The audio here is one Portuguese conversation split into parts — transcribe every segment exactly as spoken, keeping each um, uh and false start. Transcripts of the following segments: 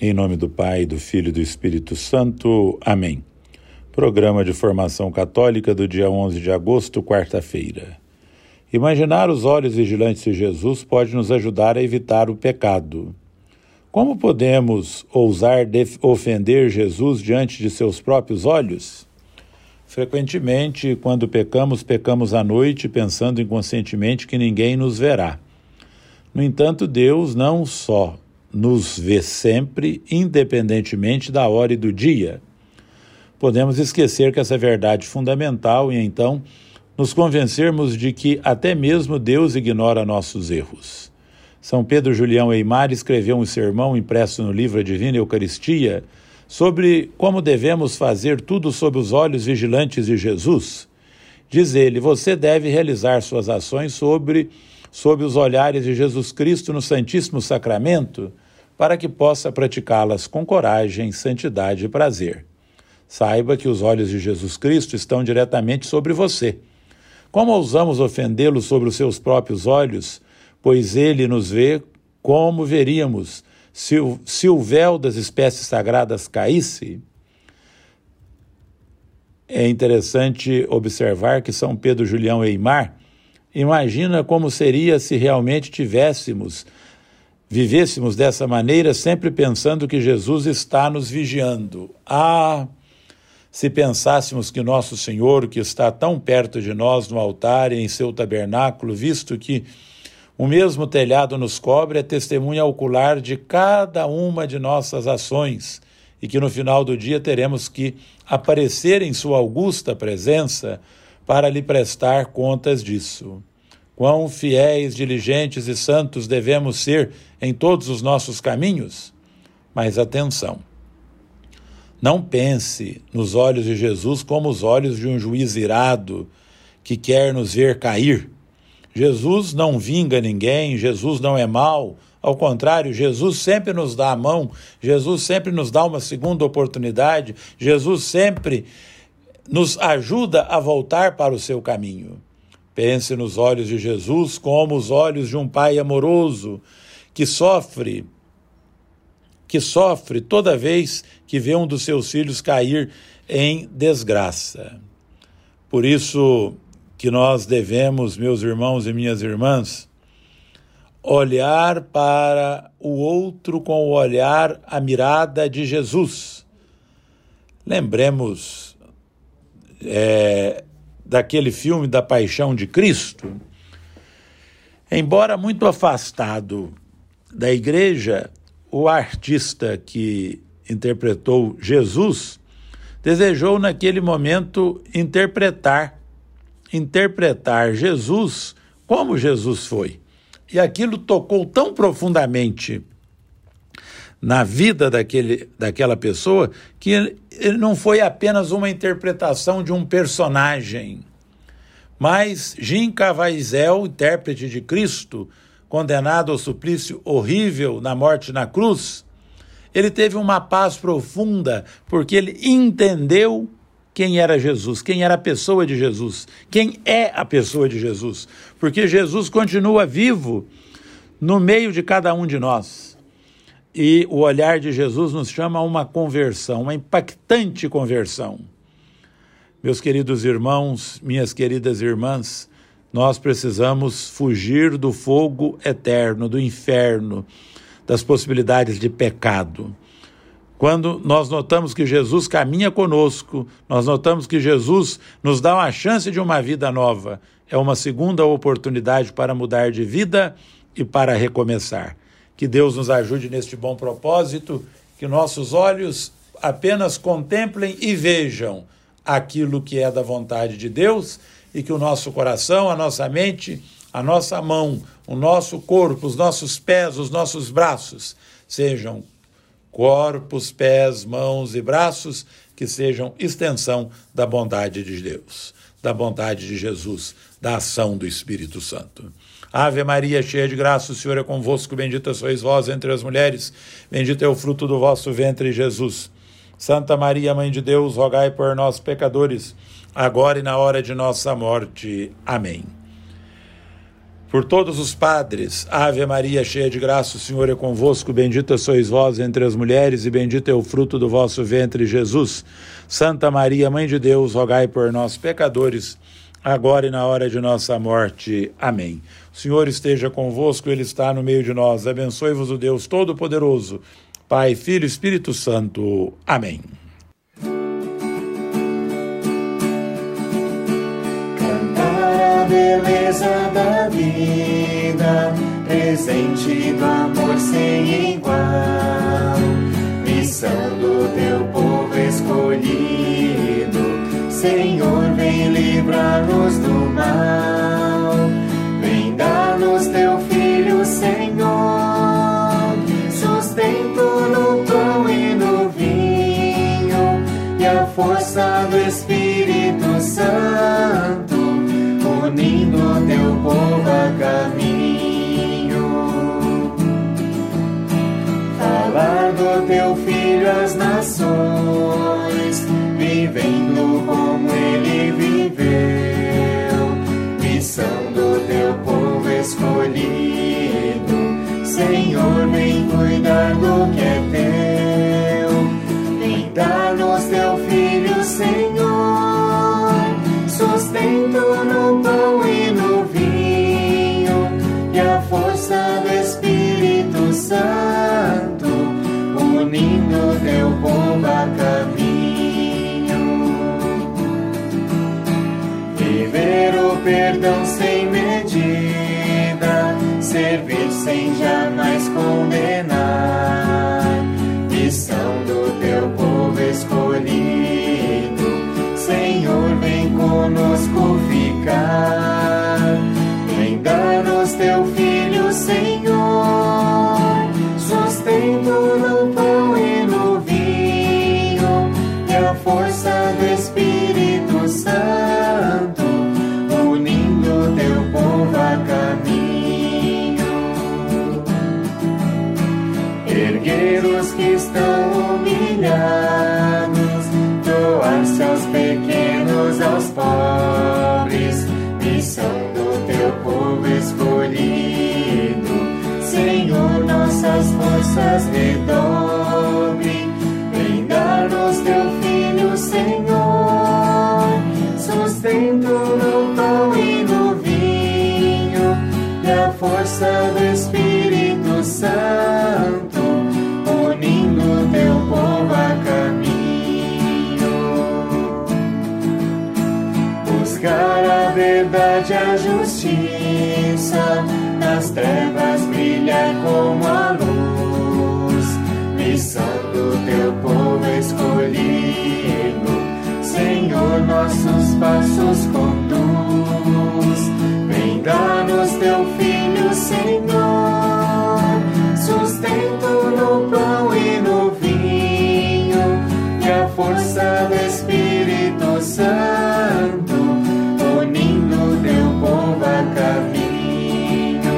Em nome do Pai, do Filho e do Espírito Santo. Amém. Programa de Formação Católica do dia onze de agosto, quarta-feira. Imaginar os olhos vigilantes de Jesus pode nos ajudar a evitar o pecado. Como podemos ousar ofender Jesus diante de seus próprios olhos? Frequentemente, quando pecamos, pecamos à noite, pensando inconscientemente que ninguém nos verá. No entanto, Deus não só nos vê sempre, independentemente da hora e do dia. Podemos esquecer que essa verdade é fundamental e, então, nos convencermos de que até mesmo Deus ignora nossos erros. São Pedro Julião Eymar escreveu um sermão impresso no livro A Divina Eucaristia sobre como devemos fazer tudo sob os olhos vigilantes de Jesus. Diz ele, você deve realizar suas ações sobre, sob os olhares de Jesus Cristo no Santíssimo Sacramento, para que possa praticá-las com coragem, santidade e prazer. Saiba que os olhos de Jesus Cristo estão diretamente sobre você. Como ousamos ofendê-lo sobre os seus próprios olhos, pois ele nos vê como veríamos se o, se o véu das espécies sagradas caísse? É interessante observar que São Pedro Julião Eymar imagina como seria se realmente tivéssemos Vivêssemos dessa maneira, sempre pensando que Jesus está nos vigiando. Ah, se pensássemos que nosso Senhor, que está tão perto de nós no altar e em seu tabernáculo, visto que o mesmo telhado nos cobre, é testemunha ocular de cada uma de nossas ações, e que no final do dia teremos que aparecer em sua augusta presença para lhe prestar contas disso. Quão fiéis, diligentes e santos devemos ser em todos os nossos caminhos? Mas atenção, não pense nos olhos de Jesus como os olhos de um juiz irado que quer nos ver cair. Jesus não vinga ninguém, Jesus não é mau, ao contrário, Jesus sempre nos dá a mão, Jesus sempre nos dá uma segunda oportunidade, Jesus sempre nos ajuda a voltar para o seu caminho. Pense nos olhos de Jesus como os olhos de um pai amoroso que sofre, que sofre toda vez que vê um dos seus filhos cair em desgraça. Por isso que nós devemos, meus irmãos e minhas irmãs, olhar para o outro com o olhar, a mirada de Jesus. Lembremos é, daquele filme da Paixão de Cristo. Embora muito afastado da igreja, o artista que interpretou Jesus desejou naquele momento interpretar, interpretar Jesus como Jesus foi. E aquilo tocou tão profundamente na vida daquele, daquela pessoa, que ele, ele não foi apenas uma interpretação de um personagem, mas Jim Caviezel, intérprete de Cristo, condenado ao suplício horrível na morte na cruz, ele teve uma paz profunda, porque ele entendeu quem era Jesus, quem era a pessoa de Jesus, quem é a pessoa de Jesus, porque Jesus continua vivo no meio de cada um de nós. E o olhar de Jesus nos chama a uma conversão, uma impactante conversão. Meus queridos irmãos, minhas queridas irmãs, nós precisamos fugir do fogo eterno, do inferno, das possibilidades de pecado. Quando nós notamos que Jesus caminha conosco, nós notamos que Jesus nos dá uma chance de uma vida nova, é uma segunda oportunidade para mudar de vida e para recomeçar. Que Deus nos ajude neste bom propósito, que nossos olhos apenas contemplem e vejam aquilo que é da vontade de Deus e que o nosso coração, a nossa mente, a nossa mão, o nosso corpo, os nossos pés, os nossos braços sejam corpos, pés, mãos e braços que sejam extensão da bondade de Deus, da bondade de Jesus, da ação do Espírito Santo. Ave Maria, cheia de graça, o Senhor é convosco, bendita sois vós entre as mulheres, bendito é o fruto do vosso ventre, Jesus. Santa Maria, Mãe de Deus, rogai por nós, pecadores, agora e na hora de nossa morte. Amém. por todos os padres. Ave Maria, cheia de graça, o Senhor é convosco, bendita sois vós entre as mulheres, e bendito é o fruto do vosso ventre, Jesus. Santa Maria, Mãe de Deus, rogai por nós, pecadores, agora e na hora de nossa morte. Amém. O Senhor esteja convosco, Ele está no meio de nós. Abençoe-vos o Deus Todo-Poderoso, Pai, Filho e Espírito Santo. Amém. Beleza da vida, presente do amor sem igual, missão do teu povo escolhido, Senhor, vem livrar-nos do mal, vem dar-nos teu Filho, Senhor, sustento no pão e no vinho, e a força do Espírito Santo, unindo teu povo a caminho. Falar do teu Filho às nações, vivendo como ele viveu, missão do teu povo escolhido, Senhor, vem cuidar do que é teu, vem dar-nos teu Filho, Senhor, sustento no pão e no vinho, e a força do Espírito Santo, unindo teu povo a caminho. Viver o perdão sem medida, servir sem jamais condenar, missão do teu povo escolhido, Senhor, vem conosco ficar, vem dar-nos teu Filho, Senhor, sustento no pão e no vinho, e a força do Espírito Santo, unindo teu povo a caminho. Erguer os que estão humilhados, doar-se aos pequenos, aos pobres, missão do teu povo escolhido, Senhor, nossas forças redobre, vem dar-nos teu Filho, Senhor, sustento no pão e no vinho, e a força do Espírito Santo, unindo teu povo a caminho. Buscar a verdade e a justiça, nas trevas brilhar como a luz, missão do teu povo escolhido, Senhor, nossos passos conduz, vem dar-nos teu Filho, Senhor, sustento no pão e no vinho, e a força do Espírito Santo, unindo teu povo a caminho.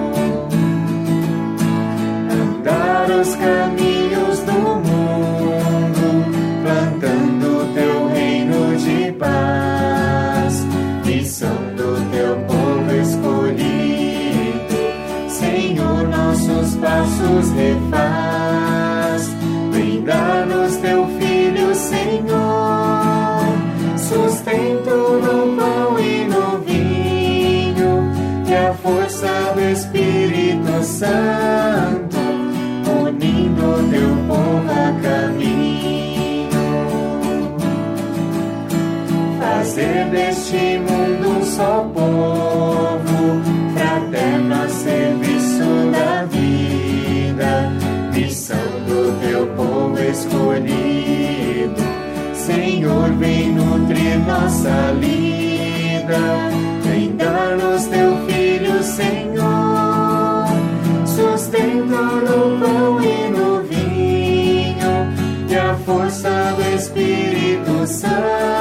Andar os caminhos do mundo, plantando teu reino de paz, missão do teu povo escolhido, Senhor, nossos passos refaz, vem dar-nos teu Filho, Senhor, sustento no pão e no vinho, e a força do Espírito Santo, unindo teu povo a caminho. Fazer deste mundo um só povo, fraterno a serviço da vida, missão do teu povo escolhido, Senhor, vem nutrir nossa lida, vem dar-nos teu Filho, Senhor, sustento no pão e no vinho, e a força do Espírito Santo,